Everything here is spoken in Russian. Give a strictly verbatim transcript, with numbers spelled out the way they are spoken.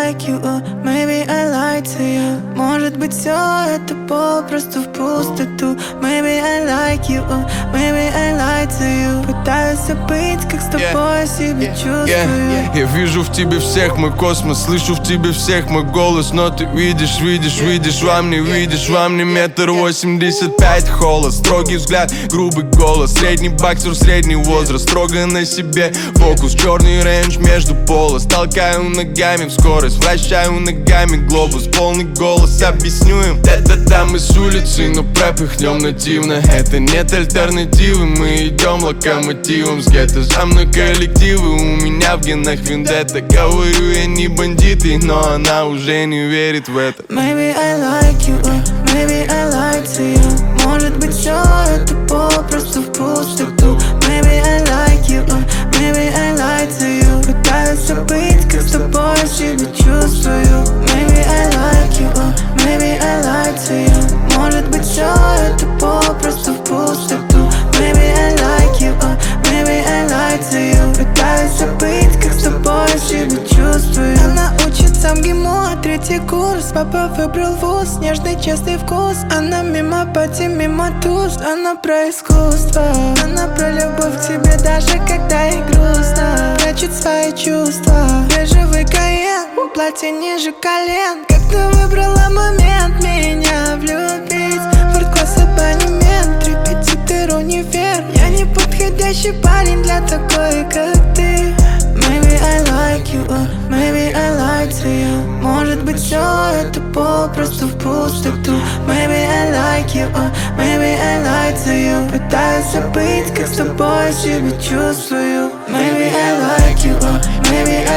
like you, uh, maybe I lied to you. Может быть, все это попросту в пустоту. Maybe I like you, uh, maybe I lied to you. Пытаюсь забыть, как с тобой yeah. себя чувствую. yeah. Я вижу в тебе всех мой космос, слышу в тебе всех мой голос. Но ты видишь, видишь, видишь во мне, видишь во мне метр восемьдесят пять холод. Строгий взгляд, грубый голос, средний боксер, средний возраст. Строго на себе фокус, черный рейндж между полос. Толкаю ногами в скорость, вращаю ногами глобус. Полный голос, объясню им. Да-да-да, мы с улицы, но пропихнем нативно. Это нет альтернативы, мы идем локомотивом с гетто. За мной коллективы, у меня в генах вендетта. Говорю, я не бандит, но она уже не верит в это. Maybe I like you, uh, maybe I lied to you. Может быть, все это попросту в пустоту. Maybe I like you, uh, maybe I lied to you. Пытаюсь забыть, как с тобой себя чувствую. Maybe I like you, uh, maybe I lied to you. Может быть, все это попросту в пустоту. Maybe I like you, uh, maybe I lied to you. Пытаюсь забыть, как с тобой себя чувствую. Она учится в ГИМО, третий курс. Папа выбрал вуз, нежный честный вкус. Она мимо пати, мимо туз. Она про искусство, она про любовь к тебе, даже когда ей грустно. Прячет свои чувства, бежевый каен, платье ниже колен. Как ты выбрала момент меня влюбить? Форд-класс абонемент, репетитор универ. Я не подходящий парень для такой, как ты. Maybe I like you, uh, maybe I lied to you. Может быть, все это попросту в пустоту. Maybe I like you, uh, maybe I lied to you. Пытаюсь забыть, как с тобой себя чувствую. Maybe I like you, uh, maybe I